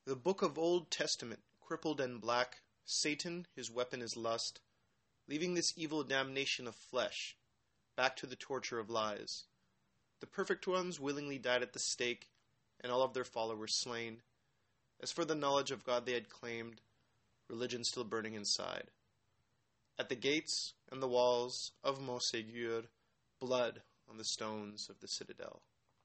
The book of Old Testament, crippled and black, Satan, his weapon is lust, leaving this evil damnation of flesh, back to the torture of lies. The perfect ones willingly died at the stake, and all of their followers slain. As for the knowledge of God they had claimed, religion still burning inside. At the gates and the walls of Montségur, blood on the stones of the citadel.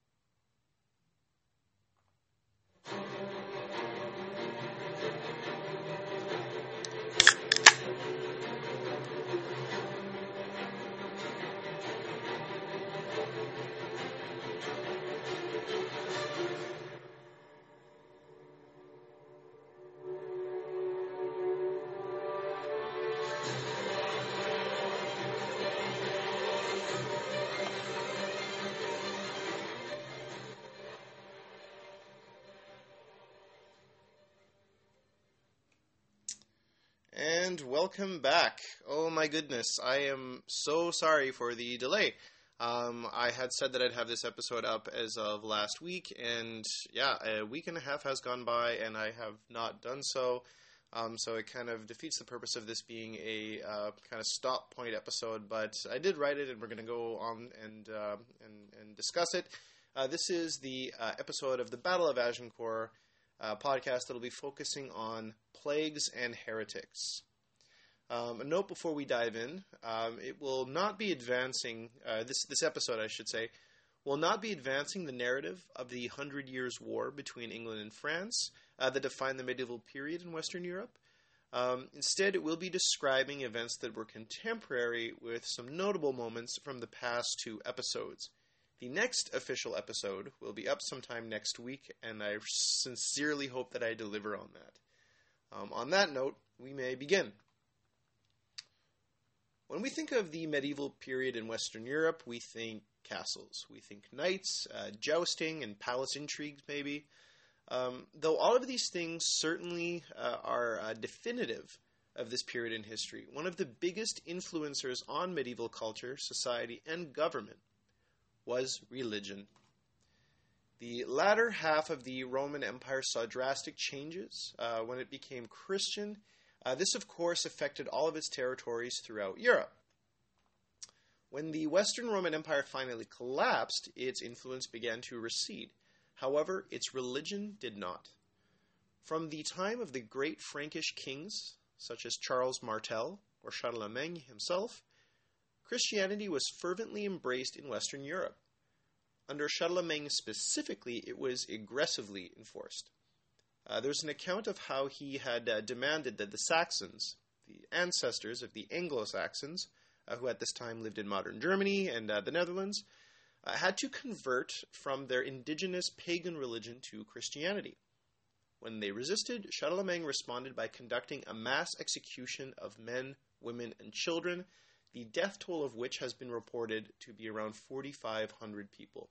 And welcome back. Oh my goodness, I am so sorry for the delay. I had said that I'd have this episode up as of last week, and yeah, a week and a half has gone by, and I have not done so. So it kind of defeats the purpose of this being a kind of stop point episode, but I did write it, and we're going to go on and discuss it. This is the episode of the Battle of Agincourt podcast that'll be focusing on plagues and heretics. A note before we dive in, it will not be advancing, this episode I should say, will not be advancing the narrative of the 100 Years' War between England and France that defined the medieval period in Western Europe. Instead, it will be describing events that were contemporary with some notable moments from the past two episodes. The next official episode will be up sometime next week, and I sincerely hope that I deliver on that. On that note, we may begin. When we think of the medieval period in Western Europe, we think castles. We think knights, jousting, and palace intrigues, maybe. Though all of these things certainly are definitive of this period in history, one of the biggest influencers on medieval culture, society, and government was religion. The latter half of the Roman Empire saw drastic changes when it became Christian. This, of course, affected all of its territories throughout Europe. When the Western Roman Empire finally collapsed, its influence began to recede. However, its religion did not. From the time of the great Frankish kings, such as Charles Martel or Charlemagne himself, Christianity was fervently embraced in Western Europe. Under Charlemagne specifically, it was aggressively enforced. There's an account of how he had demanded that the Saxons, the ancestors of the Anglo-Saxons, who at this time lived in modern Germany and the Netherlands, had to convert from their indigenous pagan religion to Christianity. When they resisted, Charlemagne responded by conducting a mass execution of men, women, and children, the death toll of which has been reported to be around 4,500 people.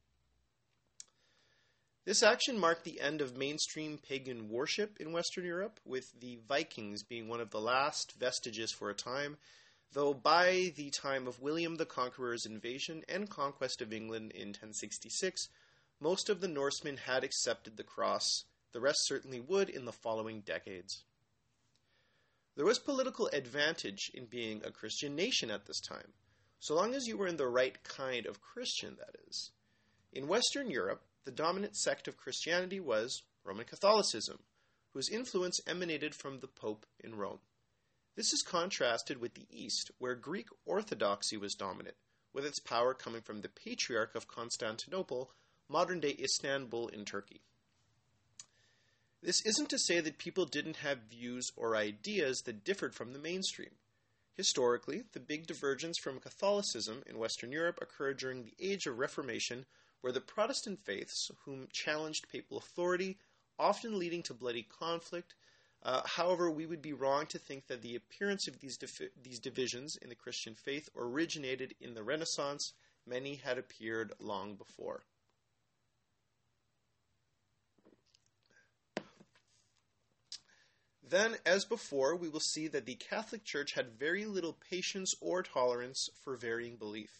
This action marked the end of mainstream pagan worship in Western Europe, with the Vikings being one of the last vestiges for a time, though by the time of William the Conqueror's invasion and conquest of England in 1066, most of the Norsemen had accepted the cross. The rest certainly would in the following decades. There was political advantage in being a Christian nation at this time, so long as you were in the right kind of Christian, that is. In Western Europe, the dominant sect of Christianity was Roman Catholicism, whose influence emanated from the Pope in Rome. This is contrasted with the East, where Greek Orthodoxy was dominant, with its power coming from the Patriarch of Constantinople, modern-day Istanbul in Turkey. This isn't to say that people didn't have views or ideas that differed from the mainstream. Historically, the big divergence from Catholicism in Western Europe occurred during the Age of Reformation, where the Protestant faiths, whom challenged papal authority, often leading to bloody conflict. However, we would be wrong to think that the appearance of these divisions in the Christian faith originated in the Renaissance. Many had appeared long before. Then, as before, we will see that the Catholic Church had very little patience or tolerance for varying belief.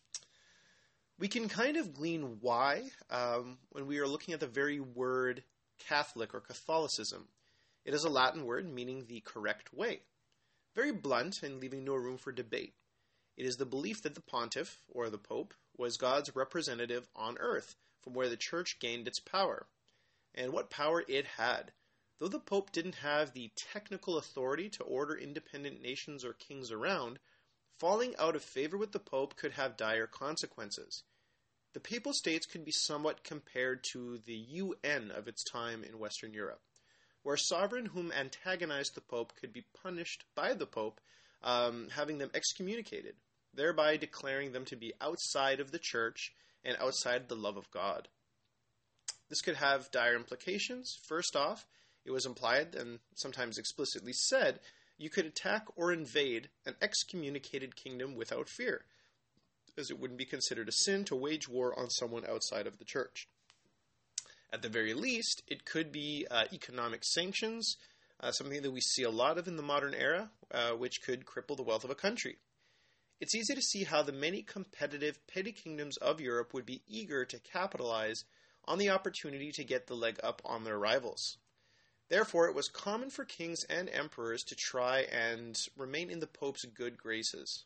We can kind of glean why when we are looking at the very word Catholic or Catholicism. It is a Latin word meaning the correct way. Very blunt and leaving no room for debate. It is the belief that the pontiff, or the pope, was God's representative on earth, from where the church gained its power. And what power it had. Though the pope didn't have the technical authority to order independent nations or kings around, falling out of favor with the pope could have dire consequences. The Papal States could be somewhat compared to the UN of its time in Western Europe, where a sovereign whom antagonized the Pope could be punished by the Pope, having them excommunicated, thereby declaring them to be outside of the Church and outside the love of God. This could have dire implications. First off, it was implied and sometimes explicitly said you could attack or invade an excommunicated kingdom without fear, as it wouldn't be considered a sin to wage war on someone outside of the church. At the very least, it could be economic sanctions, something that we see a lot of in the modern era, which could cripple the wealth of a country. It's easy to see how the many competitive petty kingdoms of Europe would be eager to capitalize on the opportunity to get the leg up on their rivals. Therefore, it was common for kings and emperors to try and remain in the Pope's good graces.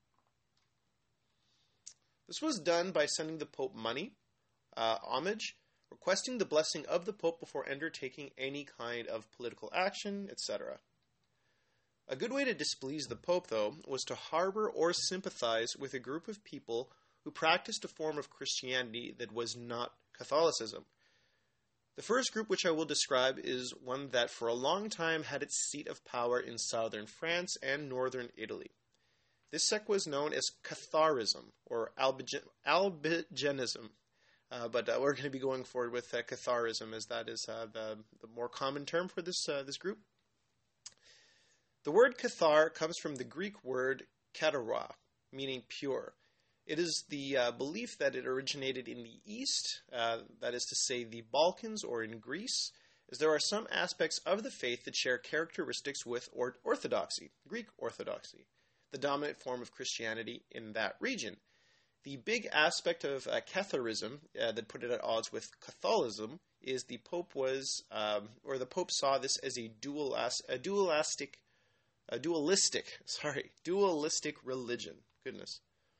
This was done by sending the Pope money, homage, requesting the blessing of the Pope before undertaking any kind of political action, etc. A good way to displease the Pope, though, was to harbor or sympathize with a group of people who practiced a form of Christianity that was not Catholicism. The first group which I will describe is one that for a long time had its seat of power in southern France and northern Italy. This sect was known as Catharism, or Albigenism, but we're going to be going forward with Catharism, as that is the more common term for this group. The word Cathar comes from the Greek word katara, meaning pure. It is the belief that it originated in the East, that is to say the Balkans or in Greece, as there are some aspects of the faith that share characteristics with Orthodoxy, Greek Orthodoxy, the dominant form of Christianity in that region. The big aspect of Catharism that put it at odds with Catholicism is the Pope saw this as a dualistic religion. Goodness.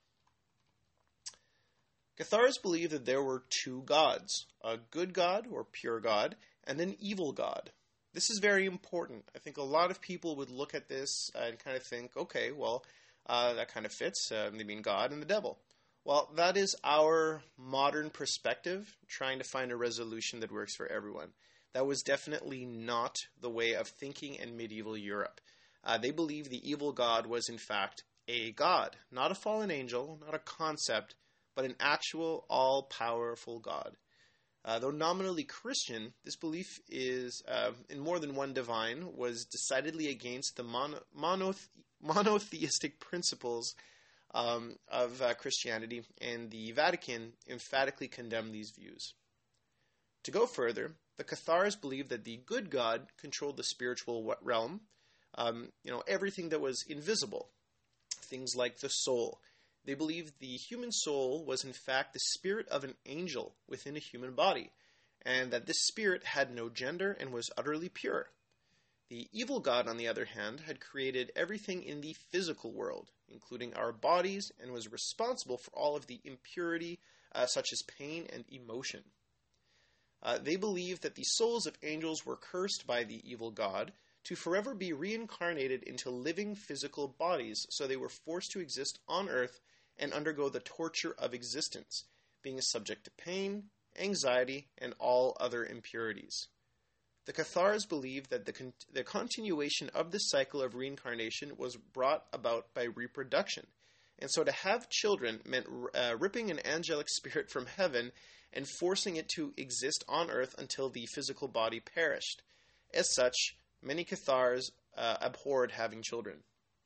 Cathars believed that there were two gods, a good God or pure God, and an evil God. This is very important. I think a lot of people would look at this and kind of think, okay, well, that kind of fits. They mean God and the devil. Well, that is our modern perspective, trying to find a resolution that works for everyone. That was definitely not the way of thinking in medieval Europe. They believed the evil God was, in fact, a god, not a fallen angel, not a concept, but an actual all-powerful God. Though nominally Christian, this belief is, in more than one divine, was decidedly against the monotheistic principles of Christianity, and the Vatican emphatically condemned these views. To go further, the Cathars believed that the good God controlled the spiritual realm, everything that was invisible, things like the soul. They believed the human soul was in fact the spirit of an angel within a human body, and that this spirit had no gender and was utterly pure. The evil God, on the other hand, had created everything in the physical world, including our bodies, and was responsible for all of the impurity, such as pain and emotion. They believed that the souls of angels were cursed by the evil God to forever be reincarnated into living physical bodies, so they were forced to exist on earth and undergo the torture of existence, being subject to pain, anxiety, and all other impurities. The Cathars believed that the continuation of this cycle of reincarnation was brought about by reproduction, and so to have children meant ripping an angelic spirit from heaven and forcing it to exist on earth until the physical body perished. As such, many Cathars abhorred having children.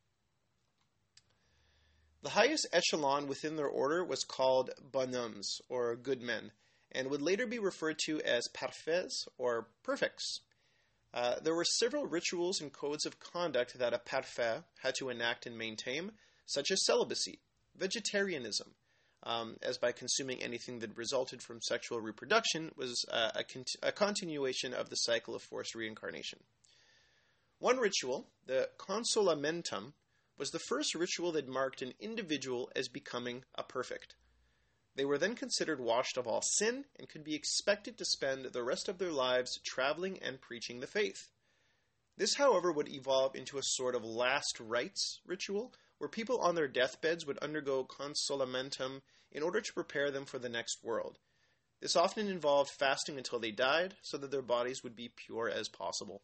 The highest echelon within their order was called bonhommes, or good men, and would later be referred to as parfaits, or perfects. There were several rituals and codes of conduct that a parfait had to enact and maintain, such as celibacy, vegetarianism, as by consuming anything that resulted from sexual reproduction was a continuation of the cycle of forced reincarnation. One ritual, the consolamentum, was the first ritual that marked an individual as becoming a perfect. They were then considered washed of all sin and could be expected to spend the rest of their lives traveling and preaching the faith. This, however, would evolve into a sort of last rites ritual, where people on their deathbeds would undergo consolamentum in order to prepare them for the next world. This often involved fasting until they died, so that their bodies would be pure as possible.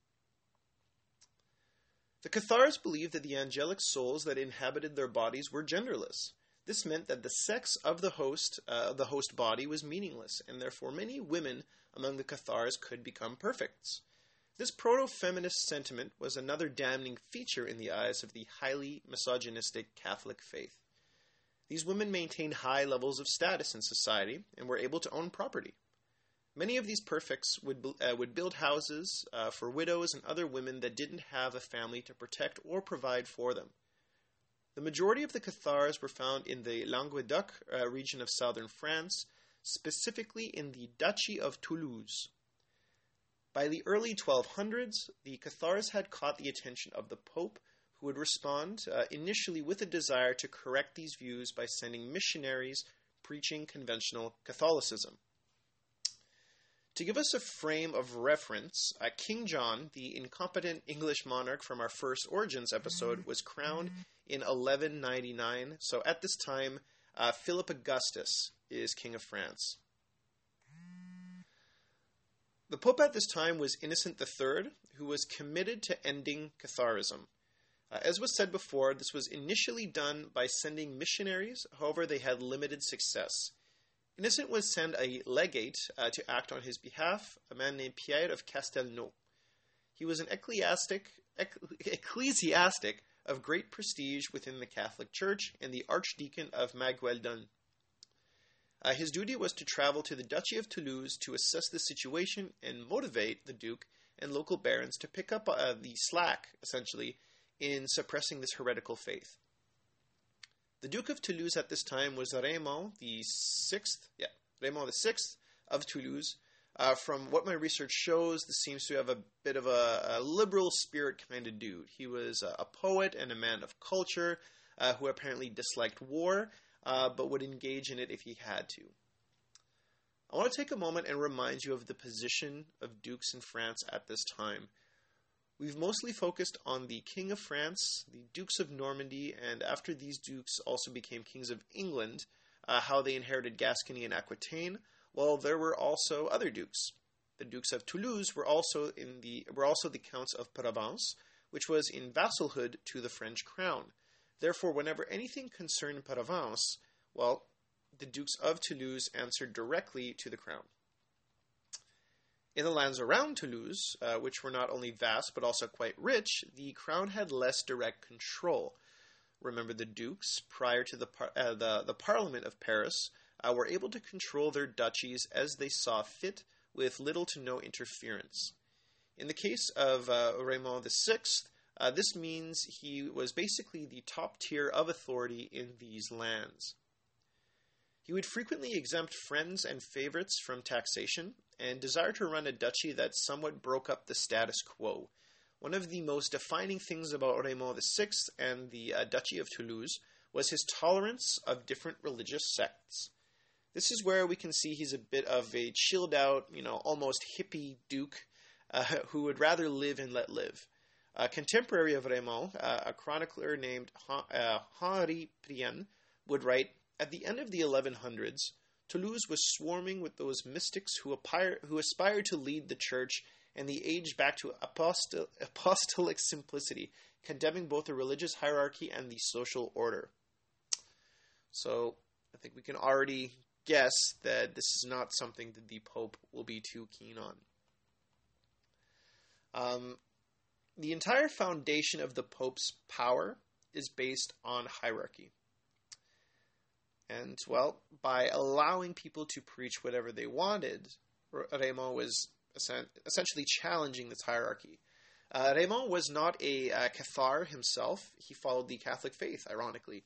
The Cathars believed that the angelic souls that inhabited their bodies were genderless. This meant that the sex of the host body was meaningless, and therefore many women among the Cathars could become perfects. This proto-feminist sentiment was another damning feature in the eyes of the highly misogynistic Catholic faith. These women maintained high levels of status in society and were able to own property. Many of these perfects would build houses for widows and other women that didn't have a family to protect or provide for them. The majority of the Cathars were found in the Languedoc region of southern France, specifically in the Duchy of Toulouse. By the early 1200s, the Cathars had caught the attention of the Pope, who would respond initially with a desire to correct these views by sending missionaries preaching conventional Catholicism. To give us a frame of reference, King John, the incompetent English monarch from our First Origins episode, was crowned in 1199. So at this time, Philip Augustus is King of France. The Pope at this time was Innocent III, who was committed to ending Catharism. As was said before, this was initially done by sending missionaries, however they had limited success. Innocent would send a legate to act on his behalf, a man named Pierre of Castelnau. He was an ecclesiastic of great prestige within the Catholic Church and the Archdeacon of Magueldon. His duty was to travel to the Duchy of Toulouse to assess the situation and motivate the Duke and local barons to pick up the slack, essentially, in suppressing this heretical faith. The Duke of Toulouse at this time was Raymond the Sixth of Toulouse. From what my research shows, this seems to have a bit of a liberal spirit kind of dude. He was a poet and a man of culture who apparently disliked war, but would engage in it if he had to. I want to take a moment and remind you of the position of dukes in France at this time. We've mostly focused on the King of France, the Dukes of Normandy, and after these dukes also became kings of England, how they inherited Gascony and Aquitaine, while there were also other dukes. The Dukes of Toulouse were also the Counts of Provence, which was in vassalhood to the French crown. Therefore, whenever anything concerned Provence, well, the Dukes of Toulouse answered directly to the crown. In the lands around Toulouse, which were not only vast but also quite rich, the crown had less direct control. Remember, the dukes, prior to the Parliament of Paris, were able to control their duchies as they saw fit, with little to no interference. In the case of Raymond VI, this means he was basically the top tier of authority in these lands. He would frequently exempt friends and favorites from taxation, and desired to run a duchy that somewhat broke up the status quo. One of the most defining things about Raymond VI and the Duchy of Toulouse was his tolerance of different religious sects. This is where we can see he's a bit of a chilled out, almost hippie duke who would rather live and let live. A contemporary of Raymond, a chronicler named Henri Prien, would write, "At the end of the 1100s, Toulouse was swarming with those mystics who aspired to lead the church and the age back to apostolic simplicity, condemning both the religious hierarchy and the social order." So I think we can already guess that this is not something that the Pope will be too keen on. The entire foundation of the Pope's power is based on hierarchy. And, well, by allowing people to preach whatever they wanted, Raymond was essentially challenging this hierarchy. Raymond was not a Cathar himself. He followed the Catholic faith, ironically.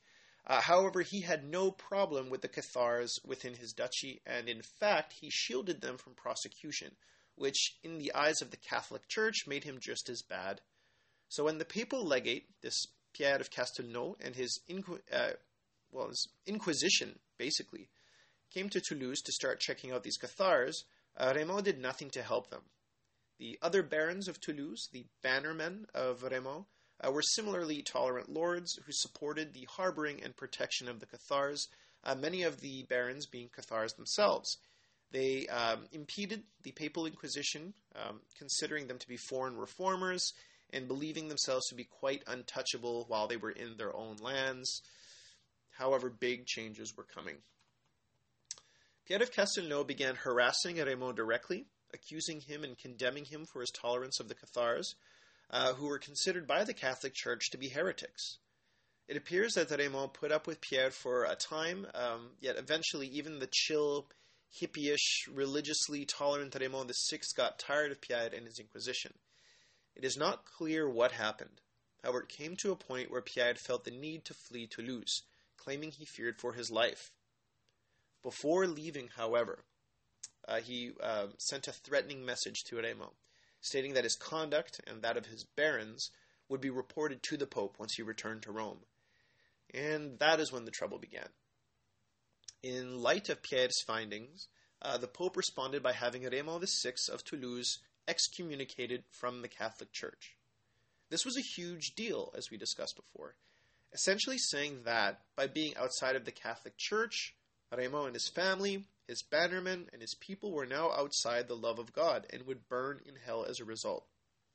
However, he had no problem with the Cathars within his duchy, and in fact, he shielded them from prosecution, which, in the eyes of the Catholic Church, made him just as bad. So when the papal legate, this Pierre of Castelnau, and his Inquisition, basically, came to Toulouse to start checking out these Cathars, Raymond did nothing to help them. The other barons of Toulouse, the bannermen of Raymond, were similarly tolerant lords who supported the harboring and protection of the Cathars, many of the barons being Cathars themselves. They impeded the papal inquisition, considering them to be foreign reformers and believing themselves to be quite untouchable while they were in their own lands. However, big changes were coming. Pierre of Castelnau began harassing Raymond directly, accusing him and condemning him for his tolerance of the Cathars, who were considered by the Catholic Church to be heretics. It appears that Raymond put up with Pierre for a time, yet eventually even the chill, hippie-ish, religiously tolerant Raymond VI got tired of Pierre and his Inquisition. It is not clear what happened. However, it came to a point where Pierre felt the need to flee Toulouse, claiming he feared for his life. Before leaving, however, he sent a threatening message to Raymond, stating that his conduct and that of his barons would be reported to the Pope once he returned to Rome. And that is when the trouble began. In light of Pierre's findings, the Pope responded by having Raymond VI of Toulouse excommunicated from the Catholic Church. This was a huge deal, as we discussed before, essentially saying that by being outside of the Catholic Church, Raymond and his family, his bannermen, and his people were now outside the love of God and would burn in hell as a result.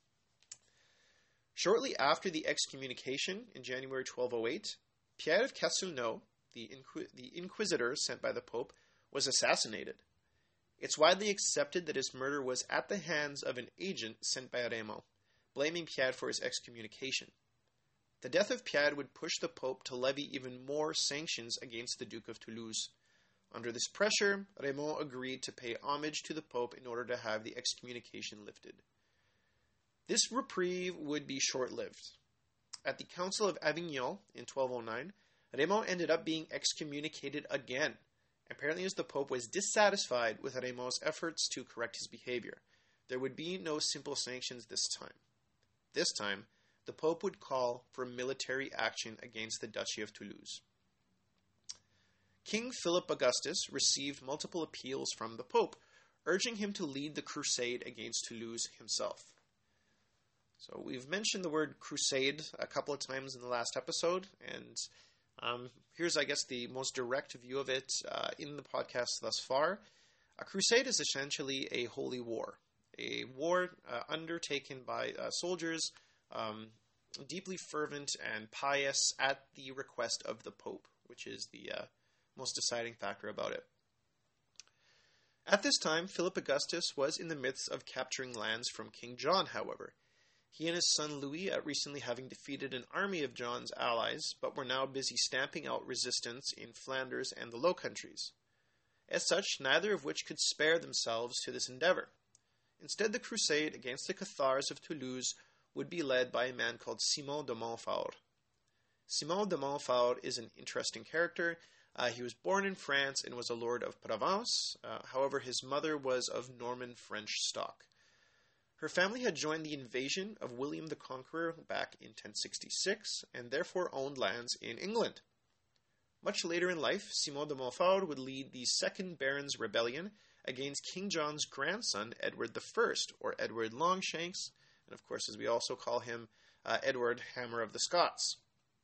Shortly after the excommunication in January 1208, Pierre of Castelnau, the inquisitor sent by the Pope, was assassinated. It's widely accepted that his murder was at the hands of an agent sent by Raymond, blaming Pierre for his excommunication. The death of Pierre would push the Pope to levy even more sanctions against the Duke of Toulouse. Under this pressure, Raymond agreed to pay homage to the Pope in order to have the excommunication lifted. This reprieve would be short-lived. At the Council of Avignon in 1209, Raymond ended up being excommunicated again, apparently as the Pope was dissatisfied with Raymond's efforts to correct his behavior. There would be no simple sanctions this time. This time, the Pope would call for military action against the Duchy of Toulouse. King Philip Augustus received multiple appeals from the Pope, urging him to lead the crusade against Toulouse himself. So we've mentioned the word crusade a couple of times in the last episode, and here's, I guess, the most direct view of it in the podcast thus far. A crusade is essentially a holy war, a war undertaken by soldiers, deeply fervent and pious at the request of the Pope, which is the most deciding factor about it. At this time, Philip Augustus was in the midst of capturing lands from King John, however. He and his son Louis, recently having defeated an army of John's allies, but were now busy stamping out resistance in Flanders and the Low Countries. As such, neither of which could spare themselves to this endeavor. Instead, the crusade against the Cathars of Toulouse would be led by a man called Simon de Montfort. Simon de Montfort is an interesting character. He was born in France and was a lord of Provence. However, his mother was of Norman French stock. Her family had joined the invasion of William the Conqueror back in 1066 and therefore owned lands in England. Much later in life, Simon de Montfort would lead the Second Baron's Rebellion against King John's grandson, Edward I, or Edward Longshanks, and of course, as we also call him, Edward Hammer of the Scots.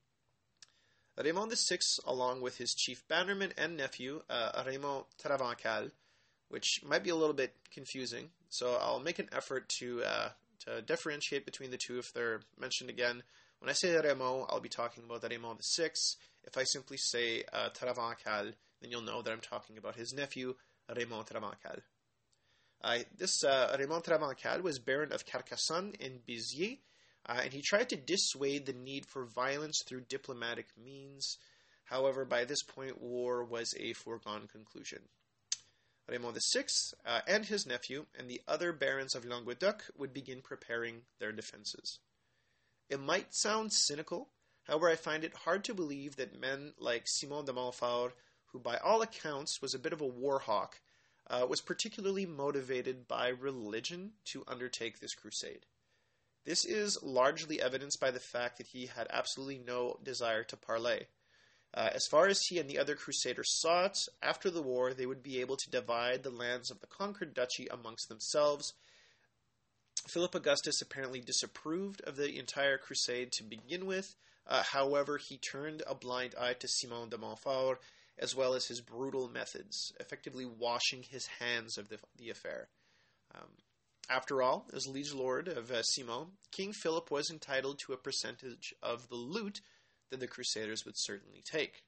Raymond VI, along with his chief bannerman and nephew, Raymond Travancal, which might be a little bit confusing, so I'll make an effort to differentiate between the two if they're mentioned again. When I say Raymond, I'll be talking about Raymond VI. If I simply say Travancal, then you'll know that I'm talking about his nephew, Raymond Travancal. This Raymond Travancal was Baron of Carcassonne in Béziers, and he tried to dissuade the need for violence through diplomatic means. However, by this point, war was a foregone conclusion. Raymond VI and his nephew and the other barons of Languedoc would begin preparing their defenses. It might sound cynical, However, I find it hard to believe that men like Simon de Montfort, who by all accounts was a bit of a war hawk, was particularly motivated by religion to undertake this crusade. This is largely evidenced by the fact that he had absolutely no desire to parley. As far as he and the other crusaders saw it, after the war they would be able to divide the lands of the conquered duchy amongst themselves. Philip Augustus apparently disapproved of the entire crusade to begin with. However, he turned a blind eye to Simon de Montfort, as well as his brutal methods, effectively washing his hands of the affair. After all, as liege lord of Simon, King Philip was entitled to a percentage of the loot that the Crusaders would certainly take.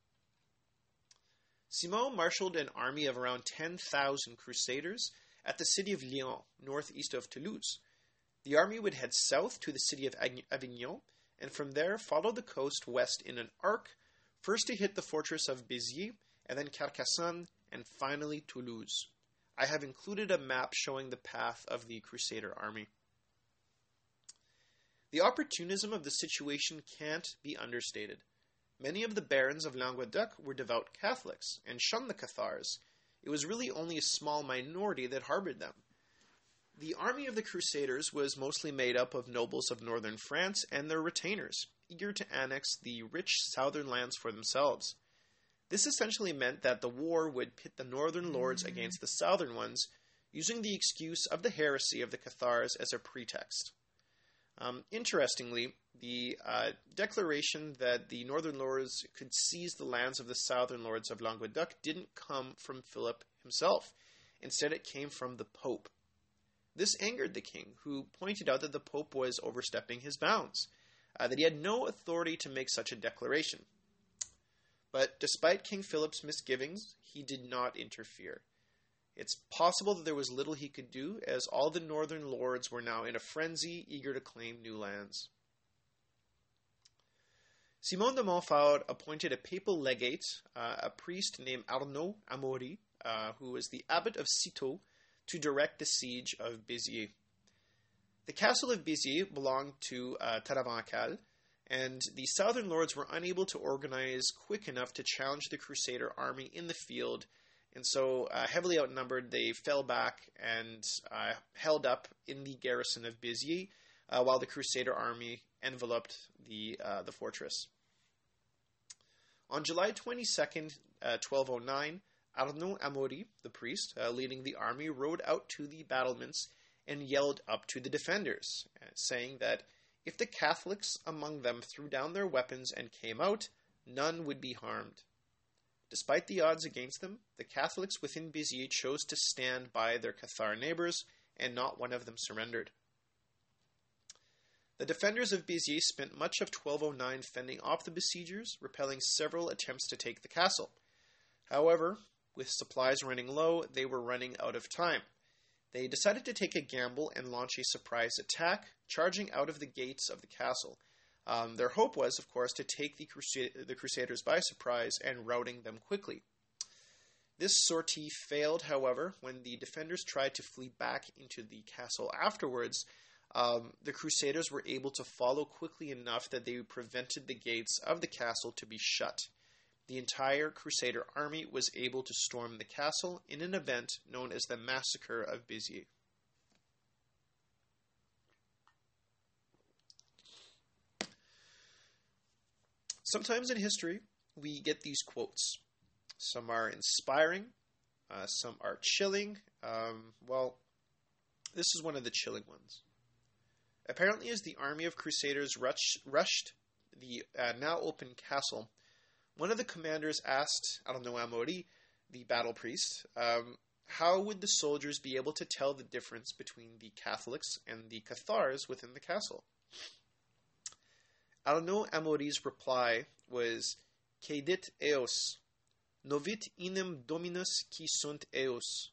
Simon marshaled an army of around 10,000 Crusaders at the city of Lyon, northeast of Toulouse. The army would head south to the city of Avignon, and from there follow the coast west in an arc, first to hit the fortress of Béziers, and then Carcassonne, and finally Toulouse. I have included a map showing the path of the Crusader army. The opportunism of the situation can't be understated. Many of the barons of Languedoc were devout Catholics and shunned the Cathars. It was really only a small minority that harbored them. The army of the Crusaders was mostly made up of nobles of northern France and their retainers, eager to annex the rich southern lands for themselves. This essentially meant that the war would pit the northern lords against the southern ones, using the excuse of the heresy of the Cathars as a pretext. Interestingly, the declaration that the northern lords could seize the lands of the southern lords of Languedoc didn't come from Philip himself. Instead, it came from the Pope. This angered the king, who pointed out that the Pope was overstepping his bounds, that he had no authority to make such a declaration. But despite King Philip's misgivings, he did not interfere. It's possible that there was little he could do, as all the northern lords were now in a frenzy, eager to claim new lands. Simon de Montfort appointed a papal legate, a priest named Arnaud Amaury, who was the abbot of Citeaux, to direct the siege of Béziers. The castle of Béziers belonged to Taravancal, and the southern lords were unable to organize quick enough to challenge the Crusader army in the field, and so, heavily outnumbered, they fell back and held up in the garrison of Béziers, while the Crusader army enveloped the fortress. On July 22nd, 1209, Arnaud Amaury, the priest, leading the army, rode out to the battlements and yelled up to the defenders, saying that if the Catholics among them threw down their weapons and came out, none would be harmed. Despite the odds against them, the Catholics within Béziers chose to stand by their Cathar neighbors, and not one of them surrendered. The defenders of Béziers spent much of 1209 fending off the besiegers, repelling several attempts to take the castle. However, with supplies running low, they were running out of time. They decided to take a gamble and launch a surprise attack, charging out of the gates of the castle. Their hope was, of course, to take the Crusaders by surprise and routing them quickly. This sortie failed, however, when the defenders tried to flee back into the castle afterwards. The Crusaders were able to follow quickly enough that they prevented the gates of the castle to be shut. The entire Crusader army was able to storm the castle in an event known as the Massacre of Béziers. Sometimes in history, we get these quotes. Some are inspiring, some are chilling. This is one of the chilling ones. Apparently, as the army of Crusaders rushed the now open castle, one of the commanders asked Arnaud Amaury, the battle priest, how would the soldiers be able to tell the difference between the Catholics and the Cathars within the castle? Arnaud Amaury's reply was, "Cedit eos, novit inem dominus qui sunt eos."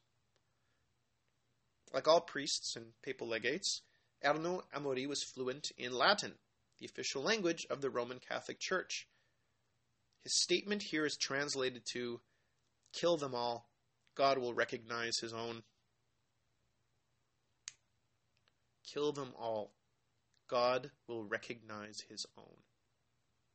Like all priests and papal legates, Arnaud Amaury was fluent in Latin, the official language of the Roman Catholic Church. His statement here is translated to, "Kill them all. God will recognize his own." Kill them all. God will recognize his own.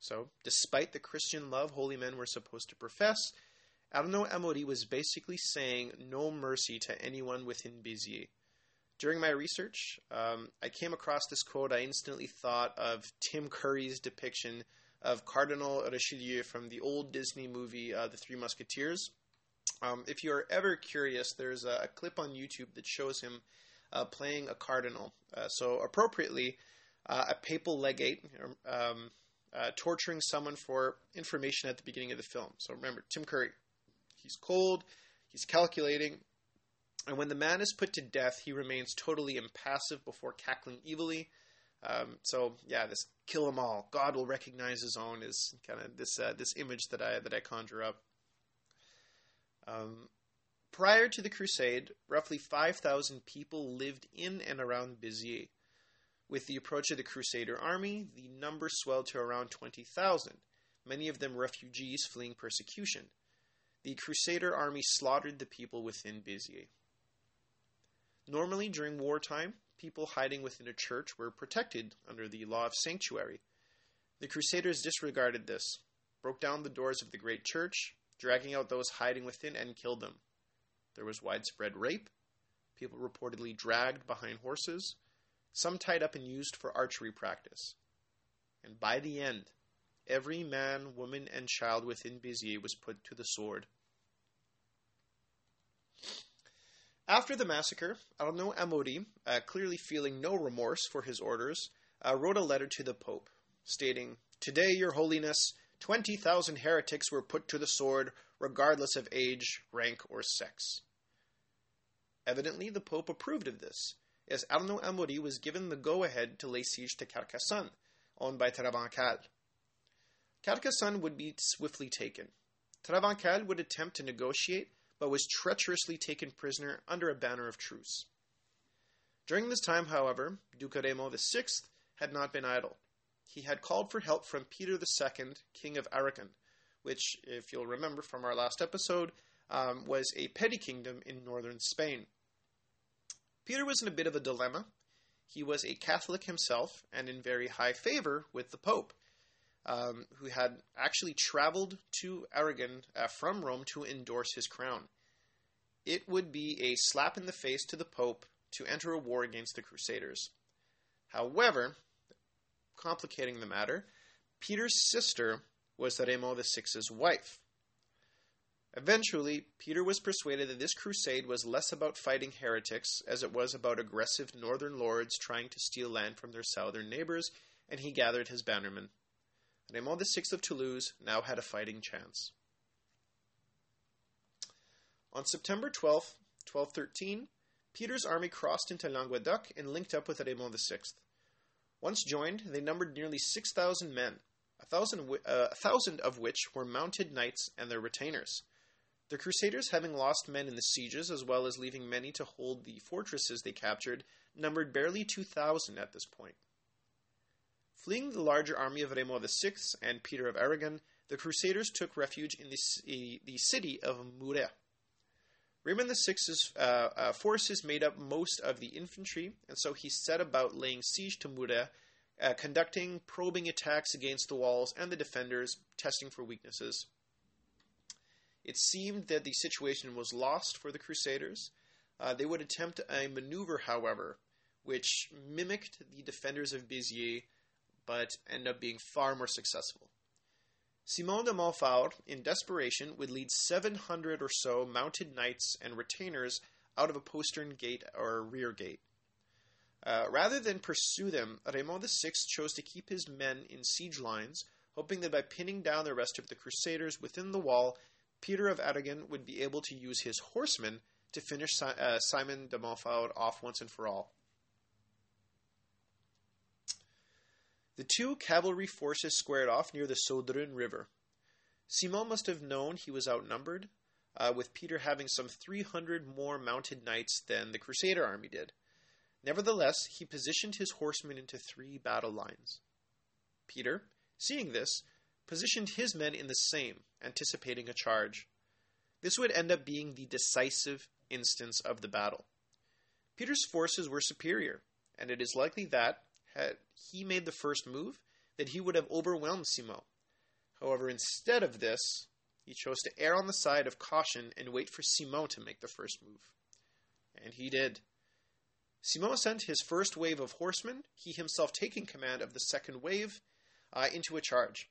So, despite the Christian love holy men were supposed to profess, Arnaud Amaury was basically saying no mercy to anyone within Béziers. During my research, I came across this quote. I instantly thought of Tim Curry's depiction of Cardinal Richelieu from the old Disney movie, The Three Musketeers. If you're ever curious, there's a clip on YouTube that shows him playing a cardinal. So appropriately, a papal legate torturing someone for information at the beginning of the film. So remember, Tim Curry, he's cold, he's calculating, and when the man is put to death, he remains totally impassive before cackling evilly. This kill them all, God will recognize his own is kind of this image that I conjure up. Prior to the crusade, roughly 5,000 people lived in and around Béziers. With the approach of the Crusader army, the number swelled to around 20,000, many of them refugees fleeing persecution. The Crusader army slaughtered the people within Béziers. Normally, during wartime, people hiding within a church were protected under the law of sanctuary. The Crusaders disregarded this, broke down the doors of the great church, dragging out those hiding within, and killed them. There was widespread rape, people reportedly dragged behind horses, some tied up and used for archery practice. And by the end, every man, woman, and child within Béziers was put to the sword. After the massacre, Arnaud Amaury, clearly feeling no remorse for his orders, wrote a letter to the Pope, stating, "Today, Your Holiness, 20,000 heretics were put to the sword, regardless of age, rank, or sex." Evidently, the Pope approved of this, as Arnaud Amaury was given the go-ahead to lay siege to Carcassonne, owned by Travancal. Carcassonne would be swiftly taken. Travancal would attempt to negotiate, but was treacherously taken prisoner under a banner of truce. During this time, however, Duke Raymond VI had not been idle. He had called for help from Peter II, King of Aragon, which, if you'll remember from our last episode, was a petty kingdom in northern Spain. Peter was in a bit of a dilemma. He was a Catholic himself and in very high favor with the Pope, who had actually traveled to Aragon from Rome to endorse his crown. It would be a slap in the face to the Pope to enter a war against the Crusaders. However, complicating the matter, Peter's sister was Raymond VI's wife. Eventually, Peter was persuaded that this crusade was less about fighting heretics as it was about aggressive northern lords trying to steal land from their southern neighbors, and he gathered his bannermen. Raymond VI of Toulouse now had a fighting chance. On September 12, 1213, Peter's army crossed into Languedoc and linked up with Raymond VI. Once joined, they numbered nearly 6,000 men, 1,000 of which were mounted knights and their retainers. The Crusaders, having lost men in the sieges as well as leaving many to hold the fortresses they captured, numbered barely 2,000 at this point. Fleeing the larger army of Raymond VI and Peter of Aragon, the Crusaders took refuge in the city of Muret. Raymond VI's forces made up most of the infantry, and so he set about laying siege to Muret, conducting probing attacks against the walls and the defenders, testing for weaknesses. It seemed that the situation was lost for the Crusaders. They would attempt a maneuver, however, which mimicked the defenders of Béziers, but ended up being far more successful. Simon de Montfort, in desperation, would lead 700 or so mounted knights and retainers out of a postern gate or rear gate. Rather than pursue them, Raymond VI chose to keep his men in siege lines, hoping that by pinning down the rest of the Crusaders within the wall, Peter of Aragon would be able to use his horsemen to finish Simon de Montfort off once and for all. The two cavalry forces squared off near the Saudron River. Simon must have known he was outnumbered, with Peter having some 300 more mounted knights than the Crusader army did. Nevertheless, he positioned his horsemen into 3 battle lines. Peter, seeing this, positioned his men in the same, anticipating a charge. This would end up being the decisive instance of the battle. Peter's forces were superior, and it is likely that, had he made the first move, that he would have overwhelmed Simon, However, instead of this, he chose to err on the side of caution and wait for Simon to make the first move. And he did. Simon sent his first wave of horsemen, he himself taking command of the second wave, into a charge.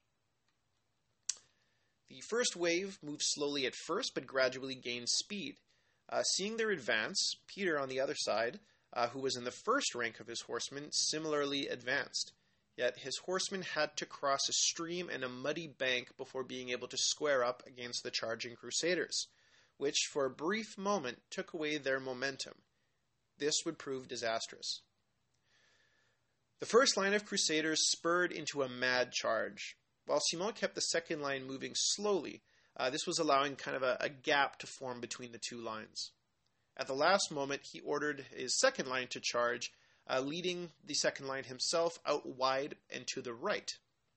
The first wave moved slowly at first, but gradually gained speed. Seeing their advance, Peter on the other side, who was in the first rank of his horsemen, similarly advanced. Yet his horsemen had to cross a stream and a muddy bank before being able to square up against the charging Crusaders, which for a brief moment took away their momentum. This would prove disastrous. The first line of Crusaders spurred into a mad charge. While Simon kept the second line moving slowly, this was allowing kind of a gap to form between the two lines. At the last moment, he ordered his second line to charge, leading the second line himself out wide and to the right.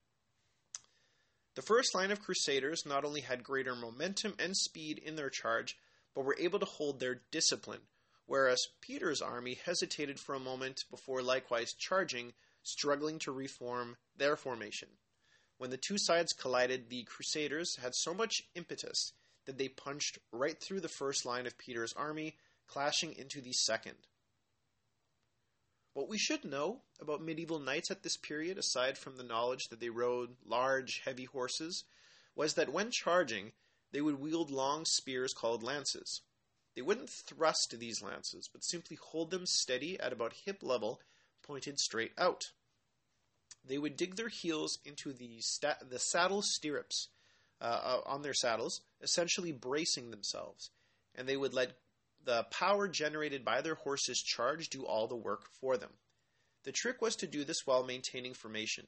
The first line of Crusaders not only had greater momentum and speed in their charge, but were able to hold their discipline, whereas Peter's army hesitated for a moment before likewise charging, struggling to reform their formation. When the two sides collided, the Crusaders had so much impetus that they punched right through the first line of Peter's army, clashing into the second. What we should know about medieval knights at this period, aside from the knowledge that they rode large, heavy horses, was that when charging, they would wield long spears called lances. They wouldn't thrust these lances, but simply hold them steady at about hip level, pointed straight out. They would dig their heels into the saddle stirrups on their saddles, essentially bracing themselves, and they would let the power generated by their horses' charge do all the work for them. The trick was to do this while maintaining formation.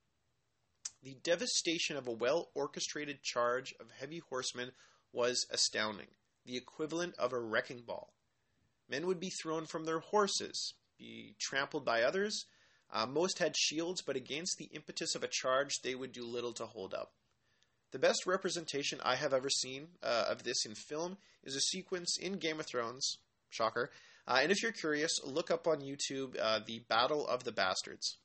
The devastation of a well-orchestrated charge of heavy horsemen was astounding, the equivalent of a wrecking ball. Men would be thrown from their horses, be trampled by others. Most had shields, but against the impetus of a charge, they would do little to hold up. The best representation I have ever seen of this in film is a sequence in Game of Thrones, shocker, and if you're curious, look up on YouTube the Battle of the Bastards.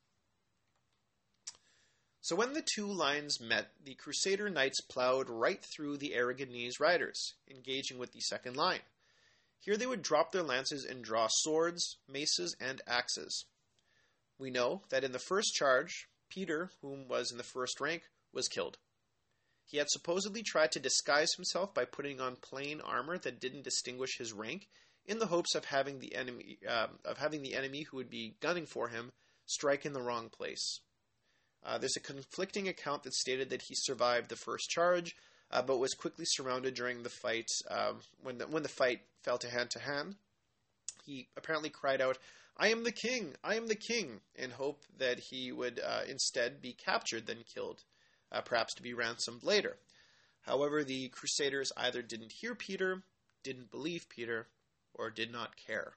So when the two lines met, the Crusader knights plowed right through the Aragonese riders, engaging with the second line. Here they would drop their lances and draw swords, maces, and axes. We know that in the first charge, Peter, whom was in the first rank, was killed. He had supposedly tried to disguise himself by putting on plain armor that didn't distinguish his rank, in the hopes of having the enemy who would be gunning for him strike in the wrong place. There's a conflicting account that stated that he survived the first charge, but was quickly surrounded during the fight. When the fight fell to hand, he apparently cried out, "I am the king! I am the king!" in hope that he would instead be captured than killed, perhaps to be ransomed later. However, the Crusaders either didn't hear Peter, didn't believe Peter, or did not care.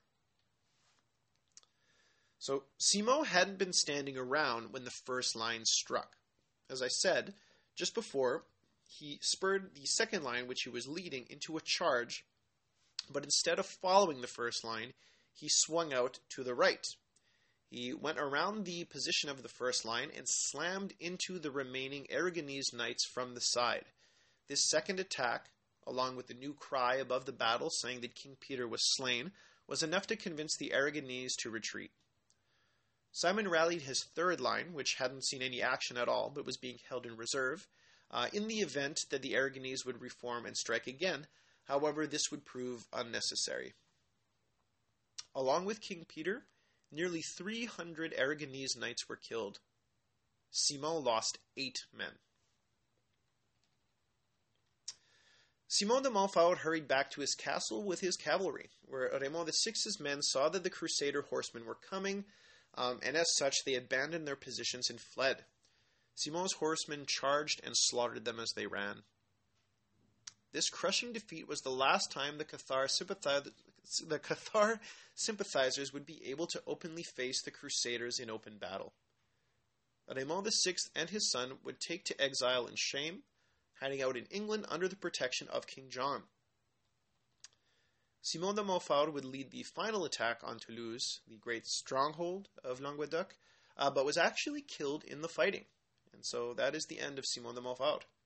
So Simon hadn't been standing around when the first line struck. As I said, just before, he spurred the second line, which he was leading, into a charge, but instead of following the first line, he swung out to the right. He went around the position of the first line and slammed into the remaining Aragonese knights from the side. This second attack, along with the new cry above the battle saying that King Peter was slain, was enough to convince the Aragonese to retreat. Simon rallied his third line, which hadn't seen any action at all, but was being held in reserve, in the event that the Aragonese would reform and strike again. However, this would prove unnecessary. Along with King Peter, nearly 300 Aragonese knights were killed. Simon lost 8 men. Simon de Montfort hurried back to his castle with his cavalry, where Raymond VI's men saw that the Crusader horsemen were coming, and as such they abandoned their positions and fled. Simon's horsemen charged and slaughtered them as they ran. This crushing defeat was the last time the Cathar sympathizers would be able to openly face the Crusaders in open battle. Raymond VI and his son would take to exile in shame, hiding out in England under the protection of King John. Simon de Montfort would lead the final attack on Toulouse, the great stronghold of Languedoc, but was actually killed in the fighting. And so that is the end of Simon de Montfort.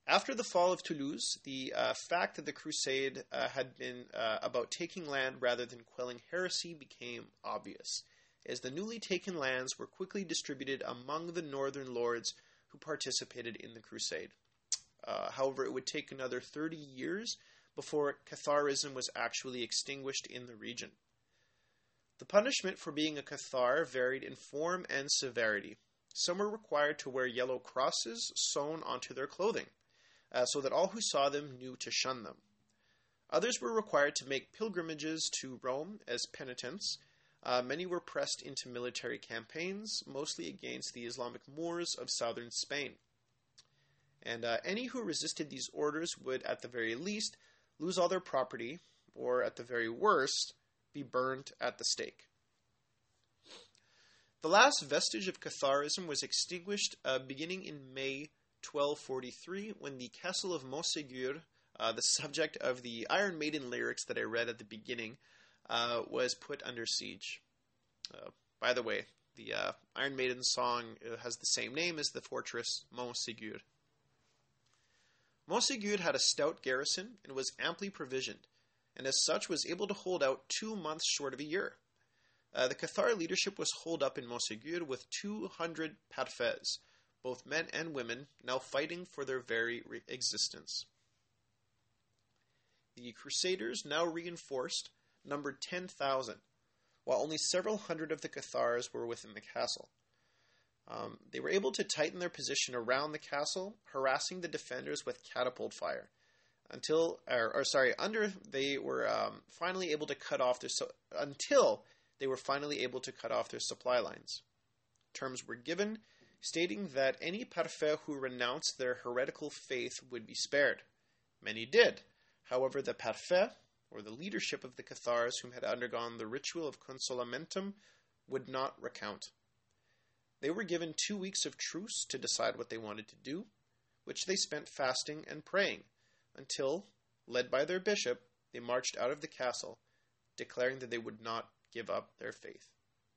After the fall of Toulouse, the fact that the crusade had been about taking land rather than quelling heresy became obvious, as the newly taken lands were quickly distributed among the northern lords who participated in the crusade. However, it would take another 30 years before Catharism was actually extinguished in the region. The punishment for being a Cathar varied in form and severity. Some were required to wear yellow crosses sewn onto their clothing, so that all who saw them knew to shun them. Others were required to make pilgrimages to Rome as penitents. Many were pressed into military campaigns, mostly against the Islamic Moors of southern Spain. And any who resisted these orders would, at the very least, lose all their property, or at the very worst, be burned at the stake. The last vestige of Catharism was extinguished beginning in May 1243, when the castle of Montségur, the subject of the Iron Maiden lyrics that I read at the beginning, was put under siege. By the way, the Iron Maiden song has the same name as the fortress Montségur. Montségur had a stout garrison and was amply provisioned, and as such was able to hold out 2 months short of a year. The Cathar leadership was holed up in Montségur with 200 parfaits, both men and women, now fighting for their very existence. The Crusaders, now reinforced, numbered 10,000, while only several hundred of the Cathars were within the castle. They were able to tighten their position around the castle, harassing the defenders with catapult fire, until they were finally able to cut off their supply lines. Terms were given, stating that any parfait who renounced their heretical faith would be spared. Many did. However, the parfait, or the leadership of the Cathars whom had undergone the ritual of consolamentum, would not recount. They were given 2 weeks of truce to decide what they wanted to do, which they spent fasting and praying, until, led by their bishop, they marched out of the castle, declaring that they would not give up their faith.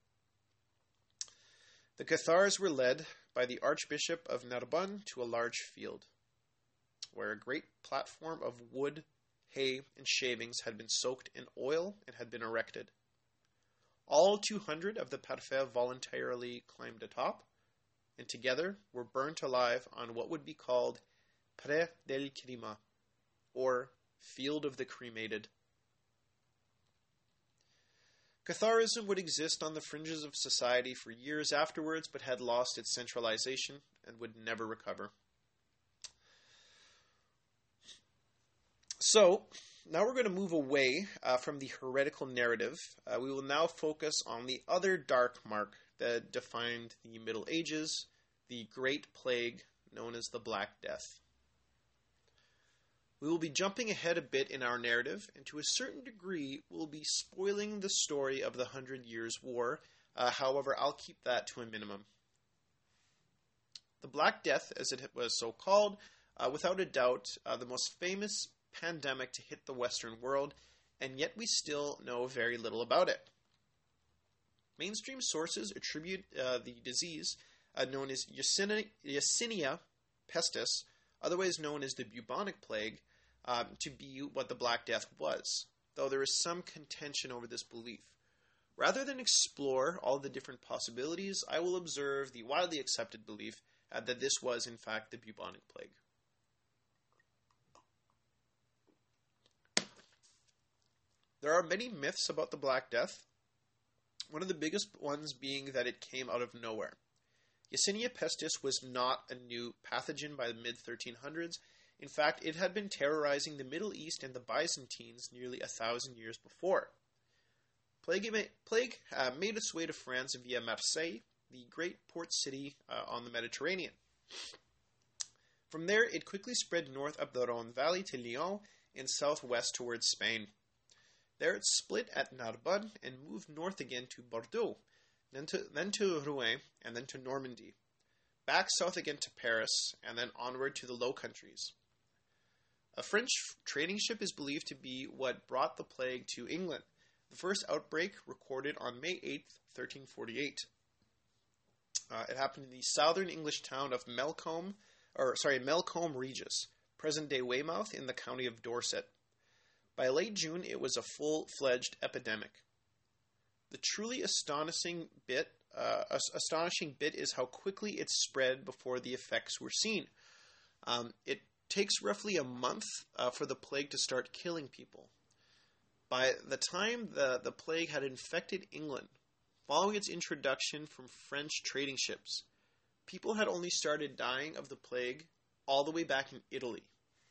The Cathars were led by the Archbishop of Narbonne to a large field, where a great platform of wood, hay, and shavings had been soaked in oil and had been erected. All 200 of the parfaits voluntarily climbed atop, and together were burnt alive on what would be called Pré del Crima, or Field of the Cremated. Catharism would exist on the fringes of society for years afterwards, but had lost its centralization and would never recover. So, now we're going to move away from the heretical narrative. We will now focus on the other dark mark that defined the Middle Ages, the Great Plague known as the Black Death. We will be jumping ahead a bit in our narrative, and to a certain degree, we'll be spoiling the story of the 100 Years' War. However, I'll keep that to a minimum. The Black Death, as it was so called, without a doubt, the most famous pandemic to hit the Western world, and yet we still know very little about it. Mainstream sources attribute the disease, known as Yersinia pestis, otherwise known as the bubonic plague, to be what the Black Death was, though there is some contention over this belief. Rather than explore all the different possibilities, I will observe the widely accepted belief that this was, in fact, the bubonic plague. There are many myths about the Black Death, one of the biggest ones being that it came out of nowhere. Yersinia pestis was not a new pathogen by the mid-1300s. In fact, it had been terrorizing the Middle East and the Byzantines nearly 1,000 years before. Plague made its way to France via Marseille, the great port city on the Mediterranean. From there, it quickly spread north up the Rhone Valley to Lyon and southwest towards Spain. There it split at Narbonne and moved north again to Bordeaux, then to Rouen, and then to Normandy. Back south again to Paris, and then onward to the Low Countries. A French trading ship is believed to be what brought the plague to England. The first outbreak recorded on May 8th, 1348. It happened in the southern English town of Melcombe Regis, present-day Weymouth in the county of Dorset. By late June, it was a full-fledged epidemic. The truly astonishing bit is how quickly it spread before the effects were seen. It takes roughly a month for the plague to start killing people. By the time the plague had infected England, following its introduction from French trading ships, people had only started dying of the plague all the way back in Italy.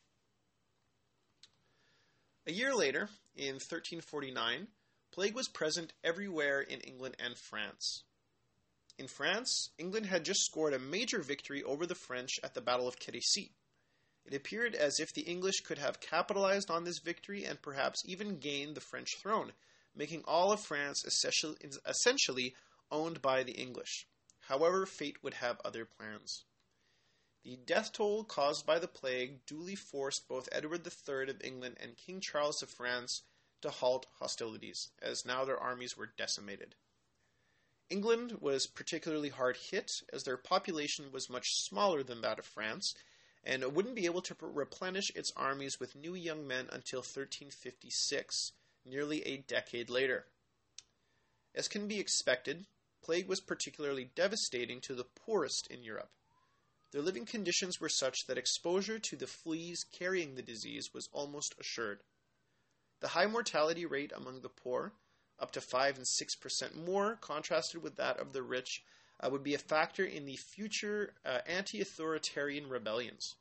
A year later, in 1349, plague was present everywhere in England and France. In France, England had just scored a major victory over the French at the Battle of Crécy. It appeared as if the English could have capitalized on this victory and perhaps even gained the French throne, making all of France essentially owned by the English. However, fate would have other plans. The death toll caused by the plague duly forced both Edward III of England and King Charles of France to halt hostilities, as now their armies were decimated. England was particularly hard hit, as their population was much smaller than that of France, and it wouldn't be able to replenish its armies with new young men until 1356, nearly a decade later. As can be expected, plague was particularly devastating to the poorest in Europe. Their living conditions were such that exposure to the fleas carrying the disease was almost assured. The high mortality rate among the poor, up to 5 and 6% more, contrasted with that of the rich, would be a factor in the future anti-authoritarian rebellions.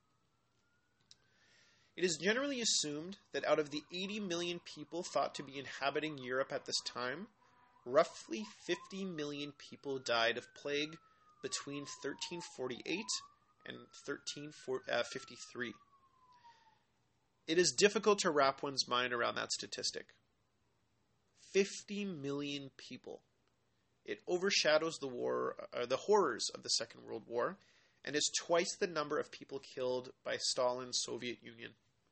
It is generally assumed that out of the 80 million people thought to be inhabiting Europe at this time, roughly 50 million people died of plague between 1348 and 1353. It is difficult to wrap one's mind around that statistic. 50 million people. It overshadows the horrors of the Second World War, and is twice the number of people killed by Stalin's Soviet Union.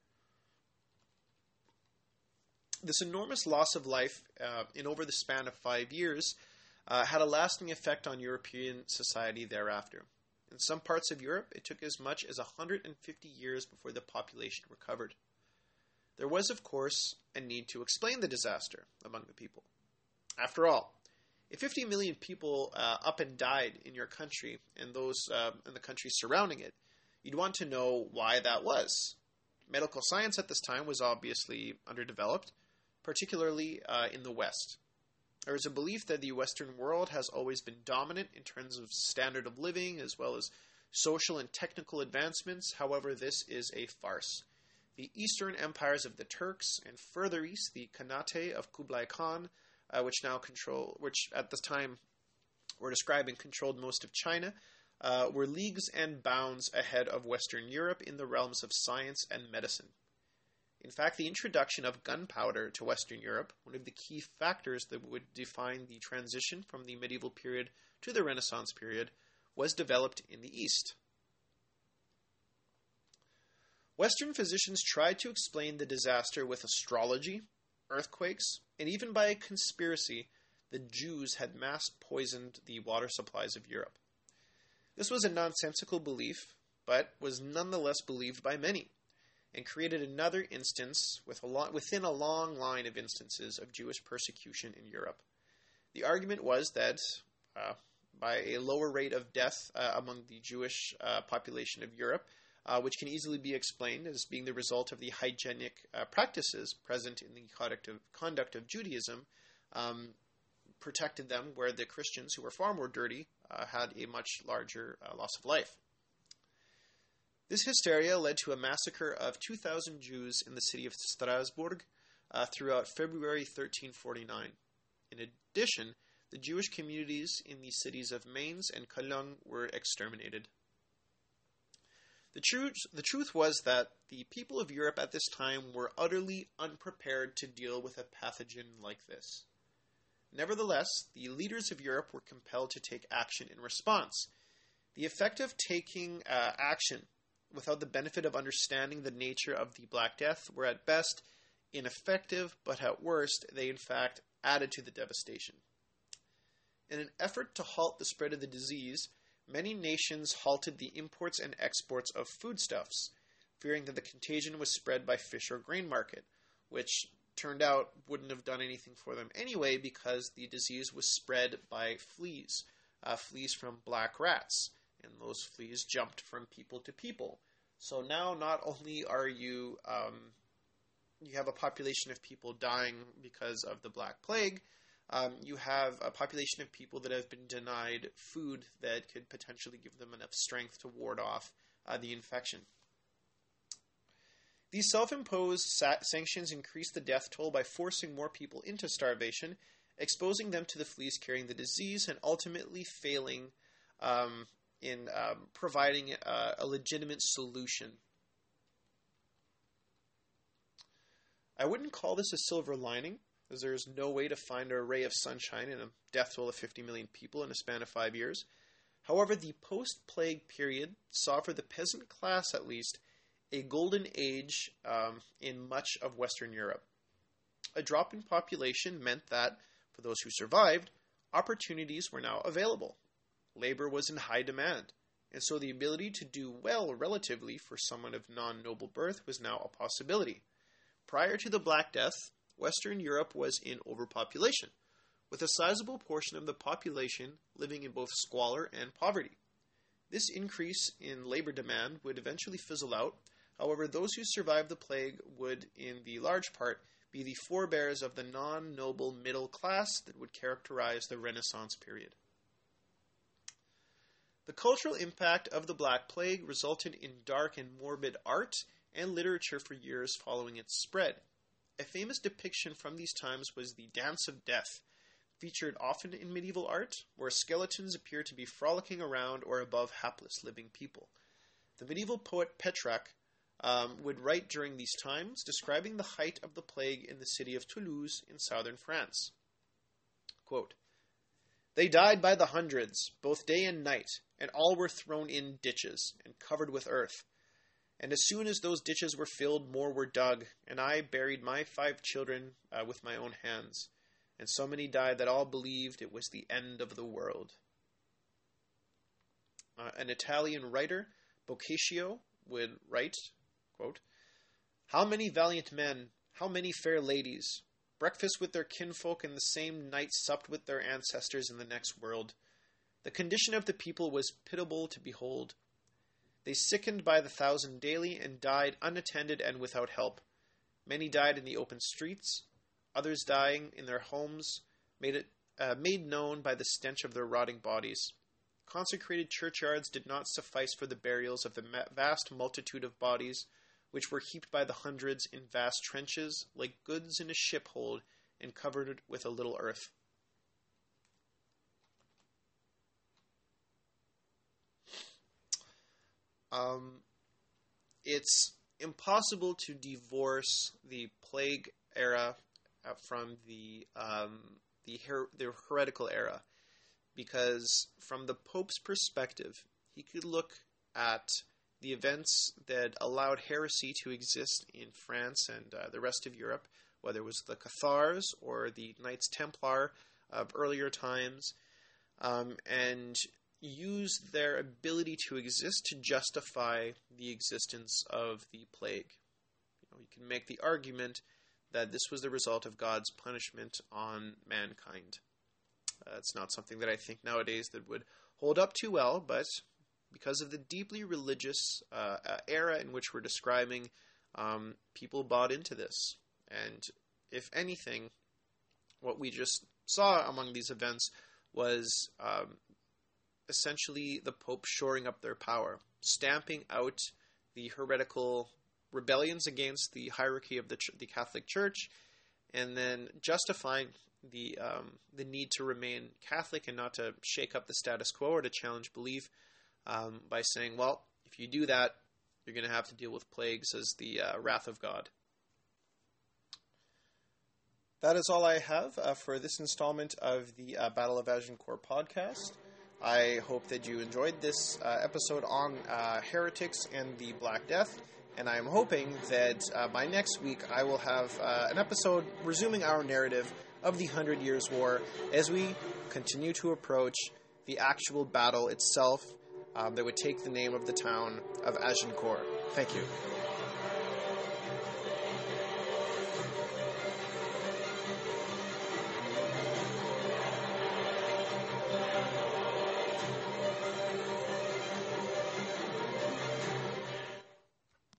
This enormous loss of life in over the span of 5 years had a lasting effect on European society thereafter. In some parts of Europe, it took as much as 150 years before the population recovered. There was, of course, a need to explain the disaster among the people. After all, if 50 million people up and died in your country and those in the countries surrounding it, you'd want to know why that was. Medical science at this time was obviously underdeveloped, particularly in the West. There is a belief that the Western world has always been dominant in terms of standard of living as well as social and technical advancements. However, this is a farce. The eastern empires of the Turks and further east, the Khanate of Kublai Khan, which at this time we're describing controlled most of China, were leagues and bounds ahead of Western Europe in the realms of science and medicine. In fact, the introduction of gunpowder to Western Europe, one of the key factors that would define the transition from the medieval period to the Renaissance period, was developed in the East. Western physicians tried to explain the disaster with astrology, earthquakes, and even by a conspiracy, the Jews had mass poisoned the water supplies of Europe. This was a nonsensical belief, but was nonetheless believed by many, and created another instance within a long line of instances of Jewish persecution in Europe. The argument was that by a lower rate of death among the Jewish population of Europe, which can easily be explained as being the result of the hygienic practices present in the conduct of Judaism, protected them, where the Christians, who were far more dirty, had a much larger loss of life. This hysteria led to a massacre of 2,000 Jews in the city of Strasbourg throughout February 1349. In addition, the Jewish communities in the cities of Mainz and Cologne were exterminated. The truth was that the people of Europe at this time were utterly unprepared to deal with a pathogen like this. Nevertheless, the leaders of Europe were compelled to take action in response. The effect of taking action without the benefit of understanding the nature of the Black Death were at best ineffective, but at worst they in fact added to the devastation. In an effort to halt the spread of the disease, many nations halted the imports and exports of foodstuffs. fearing that the contagion was spread by fish or grain market, which turned out wouldn't have done anything for them anyway because the disease was spread by fleas, fleas from black rats, and those fleas jumped from people to people. So now not only are you have a population of people dying because of the Black Plague, you have a population of people that have been denied food that could potentially give them enough strength to ward off the infection. These self-imposed sanctions increased the death toll by forcing more people into starvation, exposing them to the fleas carrying the disease, and ultimately failing in providing a legitimate solution. I wouldn't call this a silver lining, as there is no way to find a ray of sunshine in a death toll of 50 million people in a span of 5 years. However, the post-plague period saw, for the peasant class at least, a golden age in much of Western Europe. A drop in population meant that, for those who survived, opportunities were now available. Labor was in high demand, and so the ability to do well relatively for someone of non-noble birth was now a possibility. Prior to the Black Death, Western Europe was in overpopulation, with a sizable portion of the population living in both squalor and poverty. This increase in labor demand would eventually fizzle out. However, those who survived the plague would, in the large part, be the forebears of the non-noble middle class that would characterize the Renaissance period. The cultural impact of the Black Plague resulted in dark and morbid art and literature for years following its spread. A famous depiction from these times was the Dance of Death, featured often in medieval art, where skeletons appear to be frolicking around or above hapless living people. The medieval poet Petrarch would write during these times, describing the height of the plague in the city of Toulouse in southern France. Quote, "They died by the hundreds, both day and night, and all were thrown in ditches, and covered with earth. And as soon as those ditches were filled, more were dug, and I buried my 5 children with my own hands. And so many died that all believed it was the end of the world." An Italian writer, Boccaccio, would write, quote, "How many valiant men, how many fair ladies, breakfast with their kinfolk and the same night supped with their ancestors in the next world. The condition of the people was pitiable to behold. They sickened by the thousand daily, and died unattended and without help. Many died in the open streets, others dying in their homes, made known by the stench of their rotting bodies. Consecrated churchyards did not suffice for the burials of the vast multitude of bodies, which were heaped by the hundreds in vast trenches, like goods in a ship hold, and covered with a little earth." It's impossible to divorce the plague era from the heretical era, because from the Pope's perspective, he could look at the events that allowed heresy to exist in France and the rest of Europe, whether it was the Cathars or the Knights Templar of earlier times, and use their ability to exist to justify the existence of the plague. You can make the argument that this was the result of God's punishment on mankind. It's not something that I think nowadays that would hold up too well, but because of the deeply religious era in which we're describing, people bought into this. And if anything, what we just saw among these events was essentially the Pope shoring up their power, stamping out the heretical rebellions against the hierarchy of the Catholic Church, and then justifying the need to remain Catholic and not to shake up the status quo or to challenge belief by saying, well, if you do that, you're going to have to deal with plagues as the wrath of God. That is all I have for this installment of the Battle of Agincourt podcast. I hope that you enjoyed this episode on heretics and the Black Death, and I'm hoping that by next week I will have an episode resuming our narrative of the 100 Years' War as we continue to approach the actual battle itself that would take the name of the town of Agincourt. Thank you.